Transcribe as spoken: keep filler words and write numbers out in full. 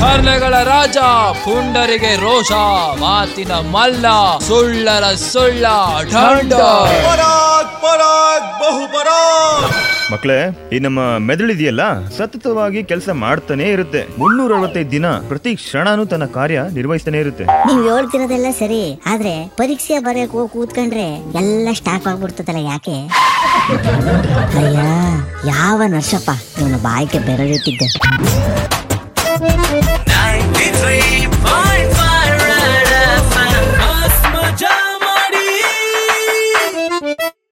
ಹರ್ಲೆಗಳ ರಾಜ, ಪುಂಡರಿಗೆ ರೋಷ, ಮಾತಿನ ಮಲ್ಲ, ಸುಳ್ಳರ ಸುಳ್ಳ ಢಂಡ. ಮಕ್ಕಳೇ, ಈ ನಮ್ಮ ಮೆದುಳಿದೆಯಲ್ಲ ಸತತವಾಗಿ ಕೆಲಸ ಮಾಡ್ತಾನೆ ಇರುತ್ತೆ. ಮುನ್ನೂರ ಅರವತ್ತೈದು ದಿನ ಪ್ರತಿ ಕ್ಷಣನೂ ತನ್ನ ಕಾರ್ಯ ನಿರ್ವಹಿಸ್ತಾನೆ ಇರುತ್ತೆ. ನೀವ್ ಹೇಳ್ತಿರೋದೆಲ್ಲ ಸರಿ, ಆದ್ರೆ ಪರೀಕ್ಷೆ ಬರೆಯಕ್ ಹೋಗಿ ಕೂತ್ಕೊಂಡ್ರೆ ಎಲ್ಲ ಸ್ಟಾಪ್ ಆಗ್ಬಿಡ್ತದಲ್ಲ, ಯಾಕೆ? ಅಯ್ಯ, ಯಾವ ನರ್ಸಪ್ಪ ಇವನು ಬಾಯಿಗೆ ಬೆರಳಿಟ್ಟಿದ್ದೆ.